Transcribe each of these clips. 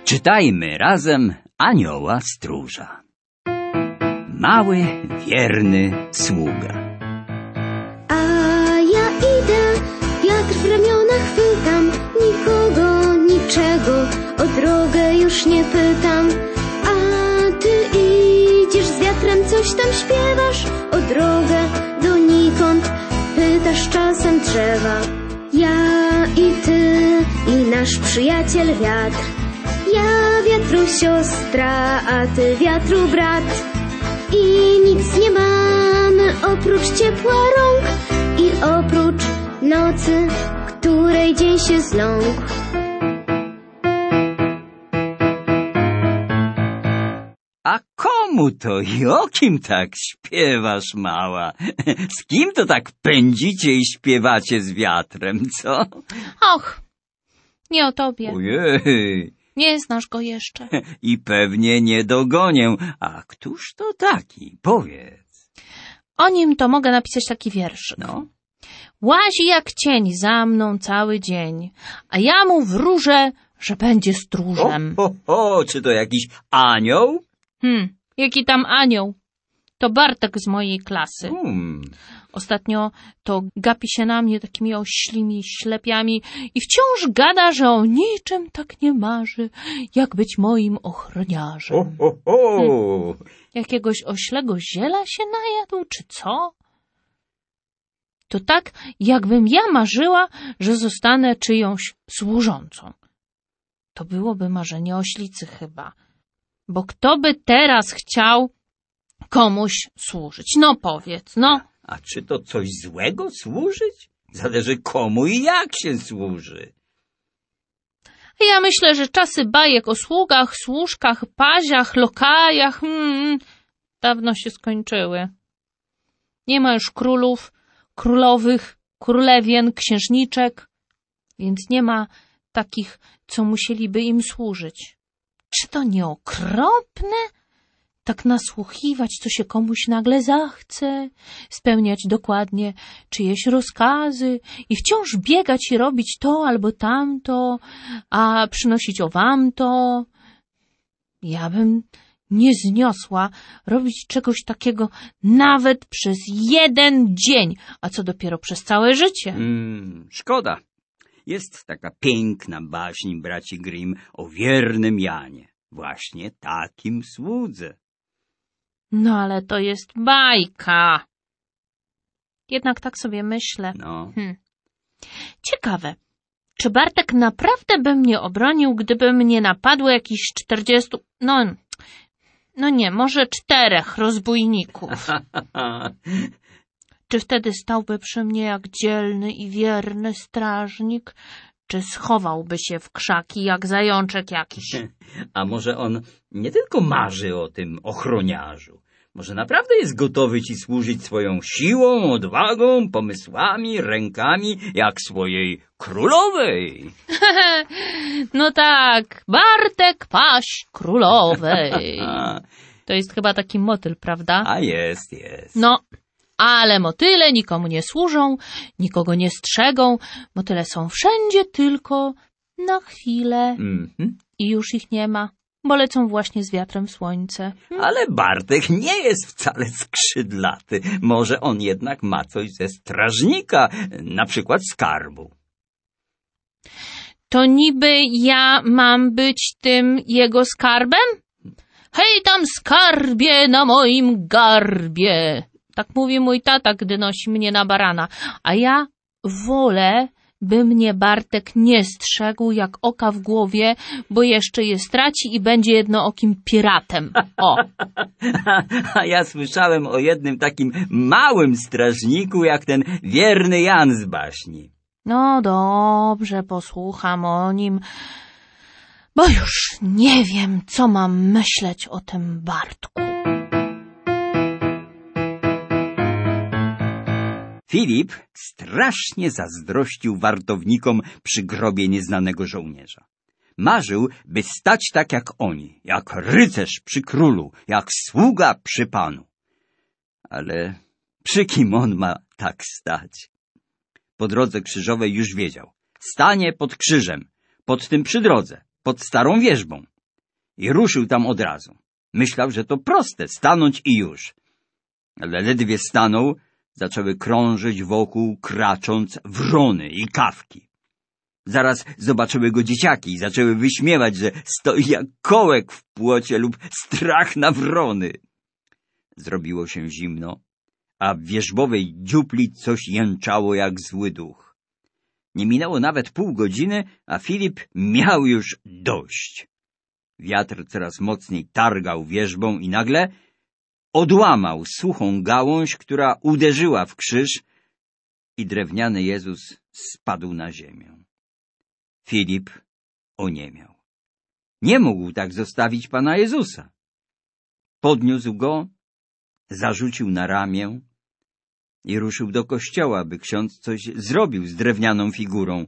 Czytajmy razem Anioła Stróża. Mały, wierny sługa. A ja idę, wiatr w ramiona chwytam, nikogo, niczego, o drogę już nie pytam. A ty idziesz z wiatrem, coś tam śpiewasz, o drogę donikąd, pytasz czasem drzewa. Ja i ty, i nasz przyjaciel wiatr. Ja wiatru siostra, a ty wiatru brat. I nic nie mamy oprócz ciepła rąk i oprócz nocy, której dzień się zląkł. A komu to i o kim tak śpiewasz, mała? Z kim to tak pędzicie i śpiewacie z wiatrem, co? Och, nie o tobie. Ojej, Nie znasz go jeszcze. i pewnie nie dogonię. A któż to taki? Powiedz. O nim to mogę napisać taki wierszyk. No. Łazi jak cień za mną cały dzień, a ja mu wróżę, że będzie stróżem. Czy to jakiś anioł? Jaki tam anioł? To Bartek z mojej klasy. Ostatnio to gapi się na mnie takimi oślimi ślepiami i wciąż gada, że o niczym tak nie marzy, jak być moim ochroniarzem. Jakiegoś oślego ziela się najadł, czy co? To tak, jakbym ja marzyła, że zostanę czyjąś służącą. To byłoby marzenie oślicy chyba. Bo kto by teraz chciał komuś służyć? No powiedz, no. A czy to coś złego służyć? Zależy komu i jak się służy. Ja myślę, że czasy bajek o sługach, służkach, paziach, lokajach dawno się skończyły. Nie ma już królów, królowych, królewien, księżniczek, więc nie ma takich, co musieliby im służyć. Czy to nie okropne? Tak nasłuchiwać, co się komuś nagle zachce, spełniać dokładnie czyjeś rozkazy i wciąż biegać i robić to albo tamto, a przynosić owamto. Ja bym nie zniosła robić czegoś takiego nawet przez 1 dzień, a co dopiero przez całe życie. Szkoda. Jest taka piękna baśń braci Grimm o wiernym Janie. Właśnie takim słudze. No ale to jest bajka. Jednak tak sobie myślę. No. Ciekawe, czy Bartek naprawdę by mnie obronił, gdyby mnie napadło jakieś 40... No nie, może 4 rozbójników. Czy wtedy stałby przy mnie jak dzielny i wierny strażnik, czy schowałby się w krzaki jak zajączek jakiś? A może on nie tylko marzy o tym ochroniarzu, może naprawdę jest gotowy ci służyć swoją siłą, odwagą, pomysłami, rękami, jak swojej królowej. No tak, Bartek paść królowej. To jest chyba taki motyl, prawda? A jest. No, ale motyle nikomu nie służą, nikogo nie strzegą. Motyle są wszędzie tylko na chwilę i już ich nie ma, bo lecą właśnie z wiatrem w słońce. Ale Bartek nie jest wcale skrzydlaty. Może on jednak ma coś ze strażnika, na przykład skarbu. To niby ja mam być tym jego skarbem? Hej tam skarbie na moim garbie! Tak mówi mój tata, gdy nosi mnie na barana. A ja wolę, by mnie Bartek nie strzegł jak oka w głowie, bo jeszcze je straci i będzie jednookim piratem. O! A ja słyszałem o jednym takim małym strażniku, jak ten wierny Jan z baśni. No dobrze, posłucham o nim, bo już nie wiem, co mam myśleć o tym Bartku. Filip strasznie zazdrościł wartownikom przy grobie nieznanego żołnierza. Marzył, by stać tak jak oni, jak rycerz przy królu, jak sługa przy panu. Ale przy kim on ma tak stać? Po drodze krzyżowej już wiedział. Stanie pod krzyżem, pod tym przy drodze, pod starą wierzbą. i ruszył tam od razu. Myślał, że to proste, stanąć i już. Ale ledwie stanął, zaczęły krążyć wokół, kracząc, wrony i kawki. Zaraz zobaczyły go dzieciaki i zaczęły wyśmiewać, że stoi jak kołek w płocie lub strach na wrony. Zrobiło się zimno, a w wierzbowej dziupli coś jęczało jak zły duch. Nie minęło nawet pół godziny, a Filip miał już dość. Wiatr coraz mocniej targał wierzbą i nagle odłamał suchą gałąź, która uderzyła w krzyż i drewniany Jezus spadł na ziemię. Filip oniemiał. Nie mógł tak zostawić Pana Jezusa. Podniósł go, zarzucił na ramię i ruszył do kościoła, by ksiądz coś zrobił z drewnianą figurą.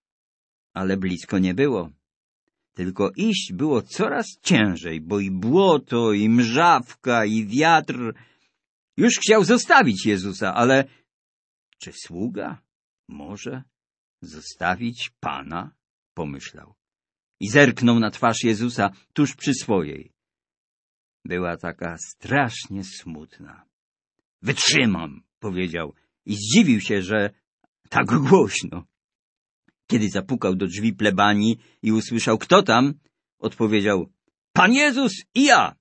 Ale blisko nie było. Tylko iść było coraz ciężej, bo i błoto, i mrzawka, i wiatr. Już chciał zostawić Jezusa, ale czy sługa może zostawić Pana? Pomyślał. I zerknął na twarz Jezusa tuż przy swojej. Była taka strasznie smutna. Wytrzymam, powiedział i zdziwił się, że tak głośno. Kiedy zapukał do drzwi plebanii i usłyszał, kto tam, odpowiedział, Pan Jezus i ja.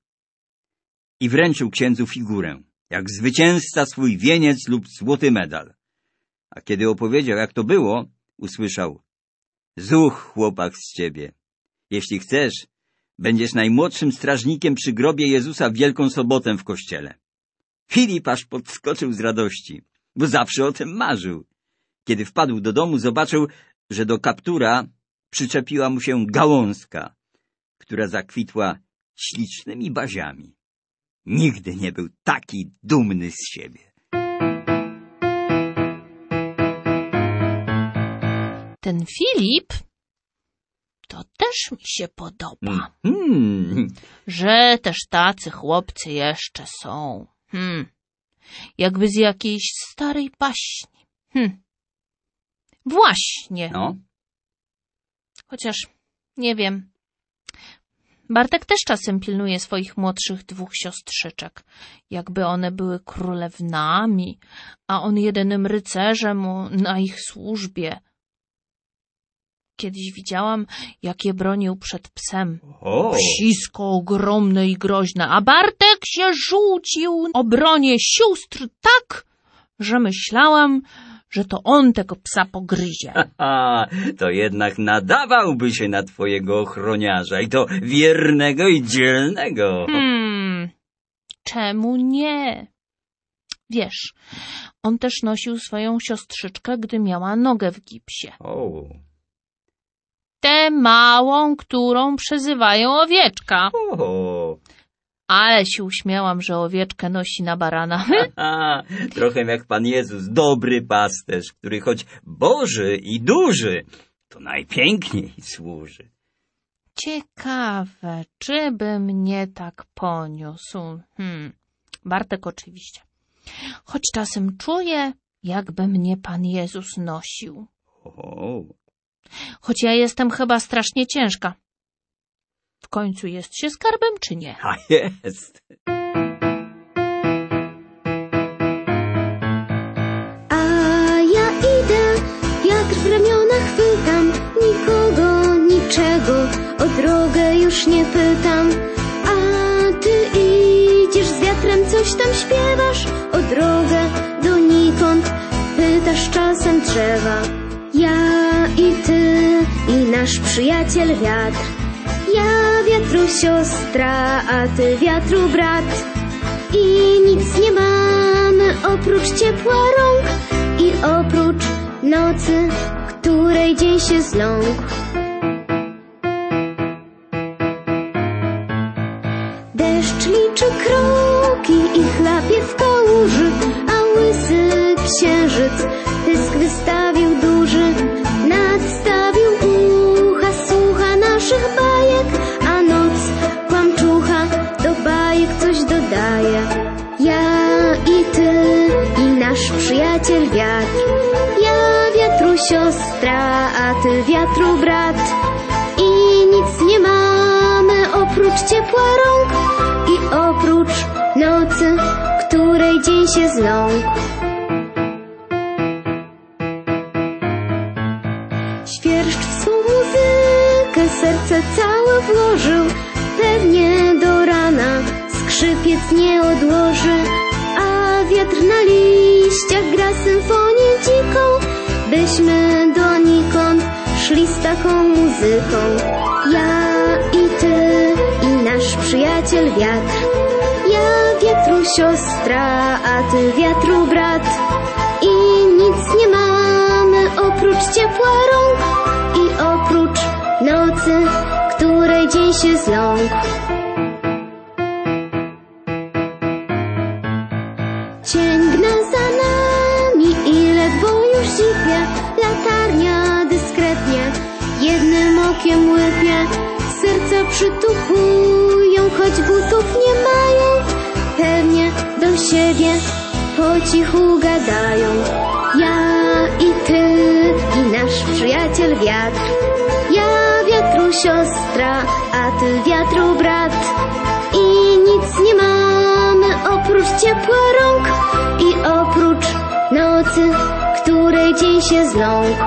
I wręczył księdzu figurę, jak zwycięzca swój wieniec lub złoty medal. A kiedy opowiedział, jak to było, usłyszał, zuch, chłopak z ciebie. Jeśli chcesz, będziesz najmłodszym strażnikiem przy grobie Jezusa w Wielką Sobotę w kościele. Filip aż podskoczył z radości, bo zawsze o tym marzył. Kiedy wpadł do domu, zobaczył, że do kaptura przyczepiła mu się gałązka, która zakwitła ślicznymi baziami. Nigdy nie był taki dumny z siebie. Ten Filip to też mi się podoba. Że też tacy chłopcy jeszcze są. Jakby z jakiejś starej baśni. Właśnie. No. Chociaż, nie wiem. Bartek też czasem pilnuje swoich młodszych 2 siostrzyczek. Jakby one były królewnami, a on jedynym rycerzem na ich służbie. Kiedyś widziałam, jak je bronił przed psem. Psisko ogromne i groźne, a Bartek się rzucił obronie sióstr tak, że myślałam, że to on tego psa pogryzie. To jednak nadawałby się na twojego ochroniarza i to wiernego i dzielnego. Czemu nie? Wiesz, on też nosił swoją siostrzyczkę, gdy miała nogę w gipsie. Tę małą, którą przezywają Owieczka. Ale się uśmiałam, że Owieczkę nosi na barana. Trochę jak Pan Jezus, dobry pasterz, który choć Boży i duży, to najpiękniej służy. Ciekawe, czy by mnie tak poniósł. Bartek oczywiście. Choć czasem czuję, jakby mnie Pan Jezus nosił. Choć ja jestem chyba strasznie ciężka. W końcu jest się skarbem, czy nie? A jest. A ja idę, wiatr w ramiona chwytam, nikogo, niczego, o drogę już nie pytam. A ty idziesz z wiatrem, coś tam śpiewasz, o drogę donikąd, pytasz czasem drzewa. Ja i ty, i nasz przyjaciel wiatr. Ja wiatru siostra, a ty wiatru brat. I nic nie mamy oprócz ciepła rąk i oprócz nocy, której dzień się zląkł. Deszcz liczy kroki i chlapie w kałuży, a łysy księżyc pysk wystawił duży. Nadstawił ucha, słucha naszych bajek, a noc kłamczucha do bajek coś dodaje. Ja i ty, i nasz przyjaciel wiatr. Ja wiatru siostra, a ty wiatru brat. I nic nie mamy oprócz zląkł. Świerszcz w swą muzykę serce całe włożył, pewnie do rana skrzypiec nie odłoży, a wiatr na liściach gra symfonię dziką, byśmy donikąd szli z taką muzyką. Ja i ty i nasz przyjaciel wiatr, ja wiatru siostra, a ty wiatru brat, i nic nie mamy oprócz ciepła rąk i oprócz nocy, której dzień się zląkł. Cień gna za nami i ledwo już zipie, latarnia dyskretnie jednym okiem łypie. Serca przytuchują, choć butów nie mają, pewnie do siebie po cichu gadają. Ja i ty i nasz przyjaciel wiatr, ja wiatru siostra, a ty wiatru brat, i nic nie mamy oprócz ciepła rąk i oprócz nocy, której dzień się zląkł.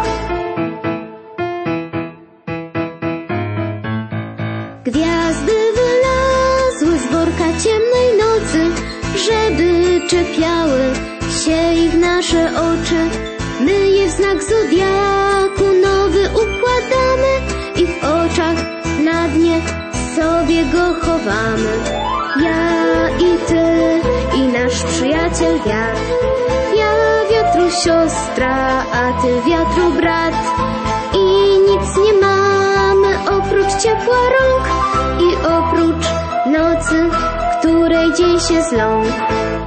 Gwiazdy wylazły z worka ciemnej nocy, żeby czepiały się ich nasze oczy. My je w znak zodiaku nowy układamy i w oczach na dnie sobie go chowamy. Ja i ty i nasz przyjaciel wiatr, ja wiatru siostra, a ty wiatru brat, i nic nie mamy oprócz ciepła rąk i oprócz nocy, której dzień się zląkł.